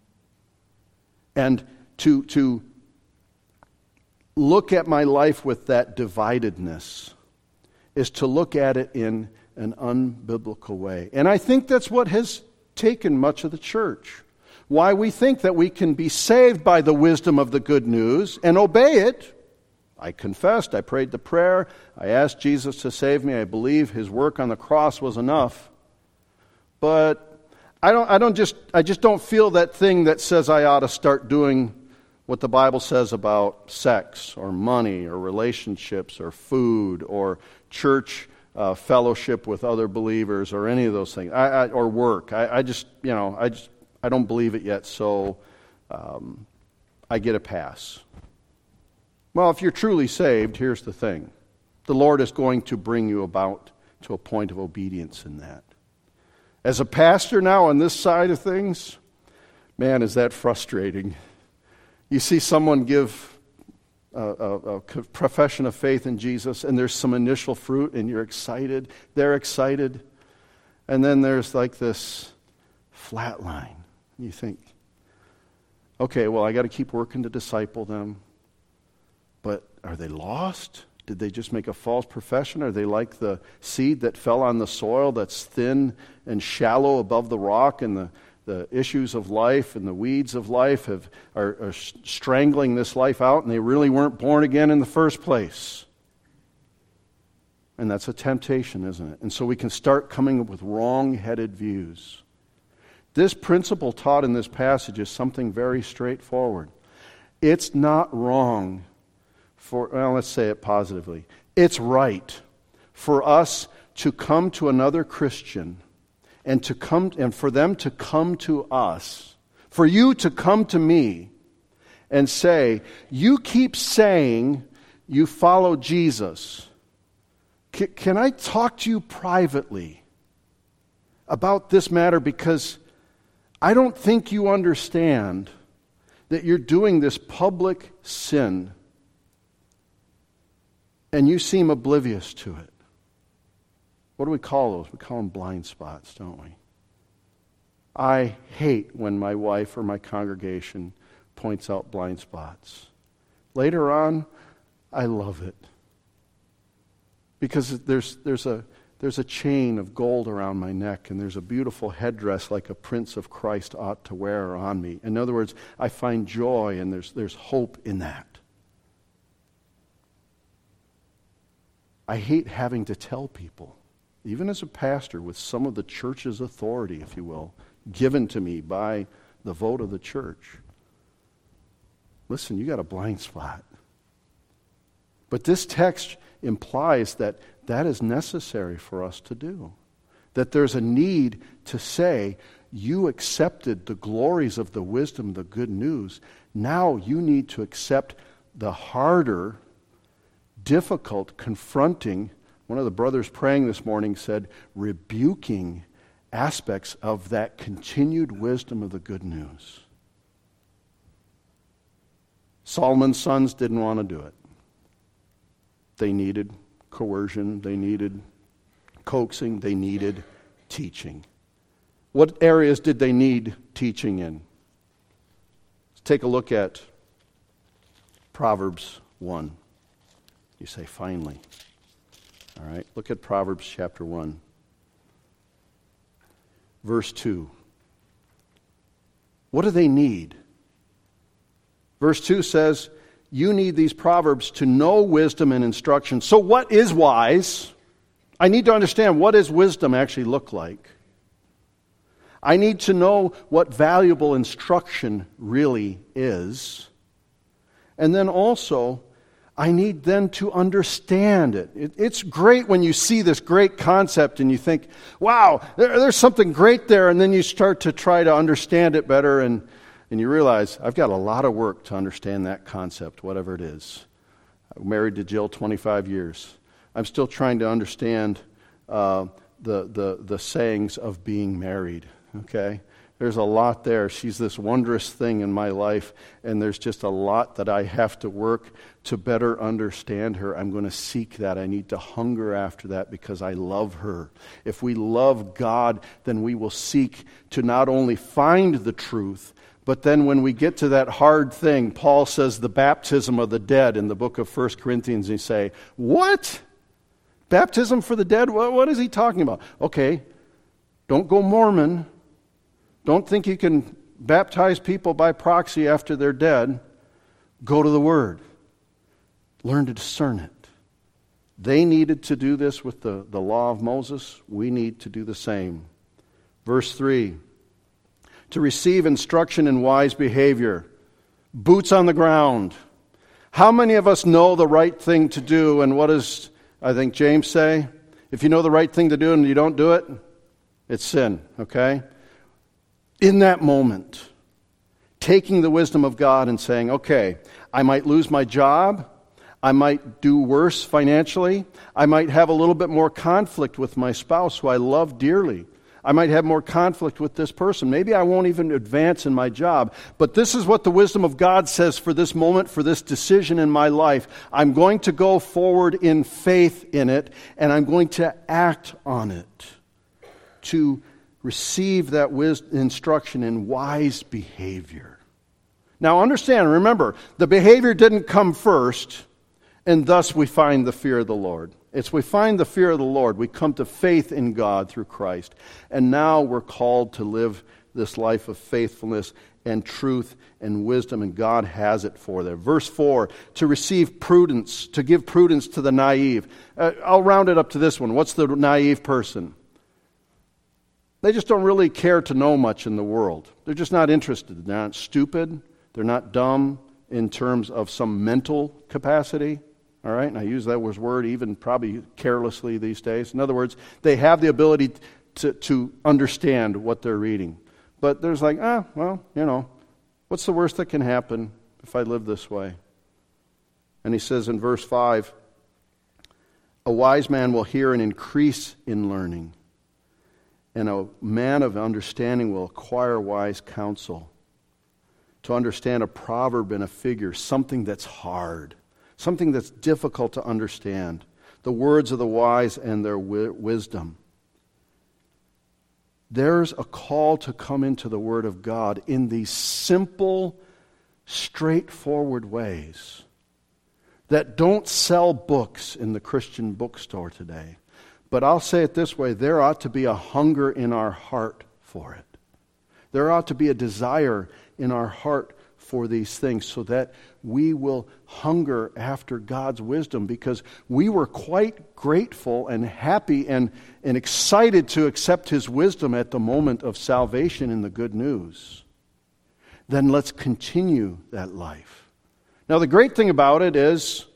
And to look at my life with that dividedness is to look at it in an unbiblical way. And I think that's what has taken much of the church. Why we think that we can be saved by the wisdom of the good news and obey it. I confessed, I prayed the prayer, I asked Jesus to save me, I believe His work on the cross was enough. But I just don't feel that thing that says I ought to start doing what the Bible says about sex or money or relationships or food or church fellowship with other believers or any of those things, or work. I don't believe it yet, so I get a pass. Well, if you're truly saved, here's the thing. The Lord is going to bring you about to a point of obedience in that. As a pastor now on this side of things, man, is that frustrating. You see someone give a profession of faith in Jesus, and there's some initial fruit, and you're excited. They're excited. And then there's like this flat line. You think, okay, well, I got to keep working to disciple them. But are they lost? Did they just make a false profession? Are they like the seed that fell on the soil that's thin and shallow above the rock, and the issues of life and the weeds of life are strangling this life out, and they really weren't born again in the first place? And that's a temptation, isn't it? And so we can start coming up with wrong-headed views. This principle taught in this passage is something very straightforward. It's not wrong let's say it positively. It's right for us to come to another Christian and for them to come to us, for you to come to me and say, you keep saying you follow Jesus. Can I talk to you privately about this matter? Because I don't think you understand that you're doing this public sin, and you seem oblivious to it. What do we call those? We call them blind spots, don't we? I hate when my wife or my congregation points out blind spots. Later on, I love it. Because there's a chain of gold around my neck, and there's a beautiful headdress like a Prince of Christ ought to wear on me. In other words, I find joy, and there's hope in that. I hate having to tell people, even as a pastor with some of the church's authority, if you will, given to me by the vote of the church. Listen, you got a blind spot. But this text implies that that is necessary for us to do. That there's a need to say, you accepted the glories of the wisdom, the good news. Now you need to accept the harder, difficult, confronting, one of the brothers praying this morning said, rebuking aspects of that continued wisdom of the good news. Solomon's sons didn't want to do it. They needed coercion, they needed coaxing, they needed teaching. What areas did they need teaching in? Let's take a look at Proverbs 1. You say, finally. All right, look at Proverbs chapter 1. Verse 2. What do they need? Verse 2 says, you need these proverbs to know wisdom and instruction. So what is wise? I need to understand, what does wisdom actually look like? I need to know what valuable instruction really is. And then also, I need then to understand it. It's great when you see this great concept and you think, wow, there's something great there, and then you start to try to understand it better, and And you realize, I've got a lot of work to understand that concept, whatever it is. I'm married to Jill 25 years. I'm still trying to understand the sayings of being married, okay? There's a lot there. She's this wondrous thing in my life, and there's just a lot that I have to work to better understand her. I'm going to seek that. I need to hunger after that because I love her. If we love God, then we will seek to not only find the truth, but then when we get to that hard thing, Paul says the baptism of the dead in the book of 1 Corinthians, and you say, what? Baptism for the dead? What is he talking about? Okay, don't go Mormon. Don't think you can baptize people by proxy after they're dead. Go to the Word. Learn to discern it. They needed to do this with the law of Moses. We need to do the same. Verse 3, to receive instruction in wise behavior. Boots on the ground. How many of us know the right thing to do? And what does, I think, James say? If you know the right thing to do and you don't do it, it's sin, okay? In that moment, taking the wisdom of God and saying, okay, I might lose my job, I might do worse financially, I might have a little bit more conflict with my spouse who I love dearly, I might have more conflict with this person, maybe I won't even advance in my job, but this is what the wisdom of God says for this moment, for this decision in my life. I'm going to go forward in faith in it, and I'm going to act on it to receive that instruction in wise behavior. Now understand, remember, the behavior didn't come first, and thus we find the fear of the Lord. It's we find the fear of the Lord. We come to faith in God through Christ. And now we're called to live this life of faithfulness and truth and wisdom, and God has it for them. Verse 4, to receive prudence, to give prudence to the naive. I'll round it up to this one. What's the naive person? They just don't really care to know much in the world. They're just not interested. They're not stupid. They're not dumb in terms of some mental capacity. All right? And I use that word even probably carelessly these days. In other words, they have the ability to understand what they're reading. But there's like, what's the worst that can happen if I live this way? And he says in verse 5, a wise man will hear and increase in learning, and a man of understanding will acquire wise counsel. To understand a proverb and a figure, something that's hard, something that's difficult to understand. The words of the wise and their wisdom. There's a call to come into the Word of God in these simple, straightforward ways that don't sell books in the Christian bookstore today. But I'll say it this way, there ought to be a hunger in our heart for it. There ought to be a desire in our heart for these things so that we will hunger after God's wisdom, because we were quite grateful and happy and excited to accept His wisdom at the moment of salvation in the good news. Then let's continue that life. Now the great thing about it is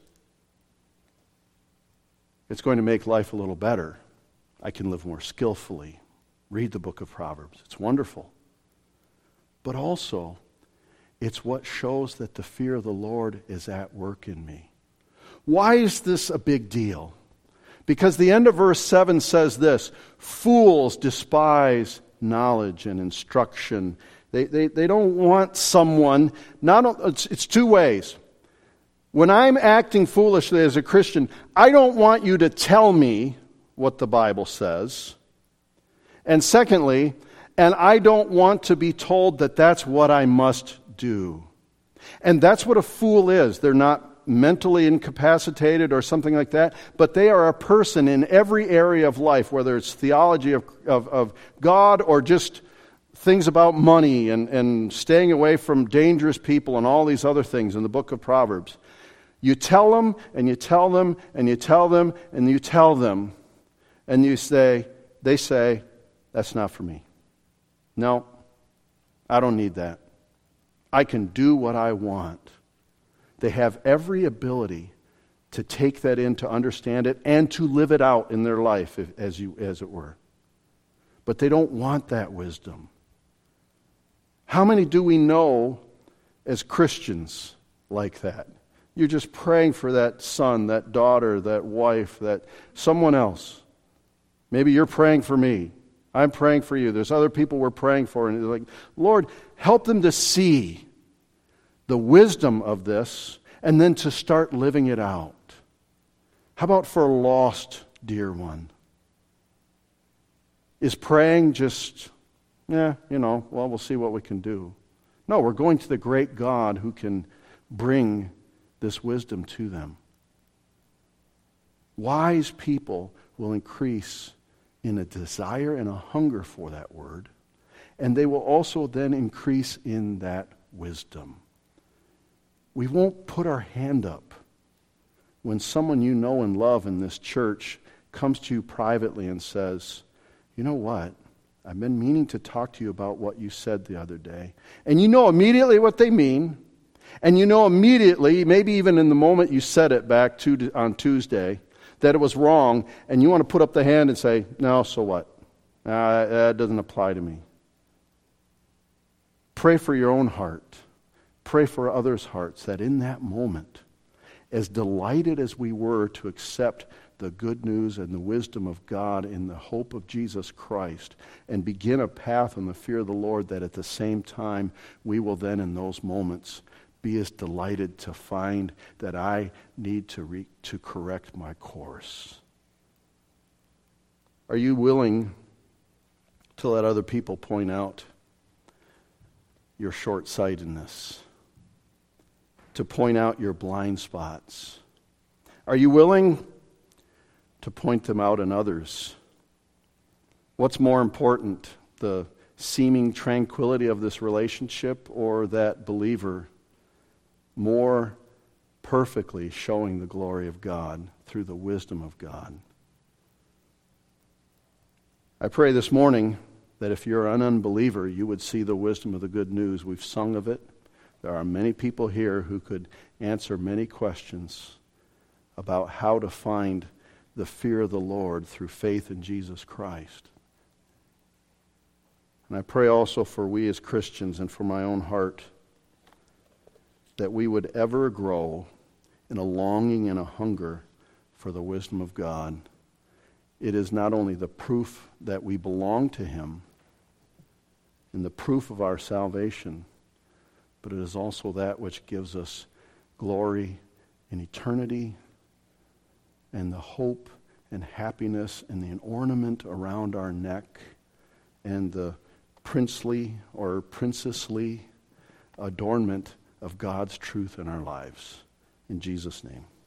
it's going to make life a little better. I can live more skillfully. Read the book of Proverbs. It's wonderful. But also, it's what shows that the fear of the Lord is at work in me. Why is this a big deal? Because the end of verse 7 says this, fools despise knowledge and instruction. They don't want someone, it's two ways. When I'm acting foolishly as a Christian, I don't want you to tell me what the Bible says. And secondly, and I don't want to be told that that's what I must do. And that's what a fool is. They're not mentally incapacitated or something like that, but they are a person in every area of life, whether it's theology of God or just things about money and staying away from dangerous people and all these other things in the book of Proverbs. You tell them, and you tell them, and you tell them, and you tell them, and they say, that's not for me. No, I don't need that. I can do what I want. They have every ability to take that in, to understand it, and to live it out in their life, as it were. But they don't want that wisdom. How many do we know as Christians like that? You're just praying for that son, that daughter, that wife, that someone else. Maybe you're praying for me. I'm praying for you. There's other people we're praying for. And you're like, Lord, help them to see the wisdom of this and then to start living it out. How about for a lost dear one? Is praying just, we'll see what we can do. No, we're going to the great God who can bring this wisdom to them. Wise people will increase in a desire and a hunger for that word, and they will also then increase in that wisdom. We won't put our hand up when someone you know and love in this church comes to you privately and says, you know what? I've been meaning to talk to you about what you said the other day. And you know immediately what they mean. And you know immediately, maybe even in the moment you said it back on Tuesday, that it was wrong. And you want to put up the hand and say, no, so what? That doesn't apply to me. Pray for your own heart. Pray for others' hearts that in that moment, as delighted as we were to accept the good news and the wisdom of God in the hope of Jesus Christ and begin a path in the fear of the Lord, that at the same time we will then in those moments be as delighted to find that I need to correct my course. Are you willing to let other people point out your short-sightedness, to point out your blind spots? Are you willing to point them out in others? What's more important, the seeming tranquility of this relationship or that believer more perfectly showing the glory of God through the wisdom of God? I pray this morning that if you're an unbeliever, you would see the wisdom of the good news. We've sung of it. There are many people here who could answer many questions about how to find the fear of the Lord through faith in Jesus Christ. And I pray also for we as Christians and for my own heart that we would ever grow in a longing and a hunger for the wisdom of God. It is not only the proof that we belong to Him and the proof of our salvation, but it is also that which gives us glory in eternity and the hope and happiness and the ornament around our neck and the princely or princessly adornment of God's truth in our lives. In Jesus' name.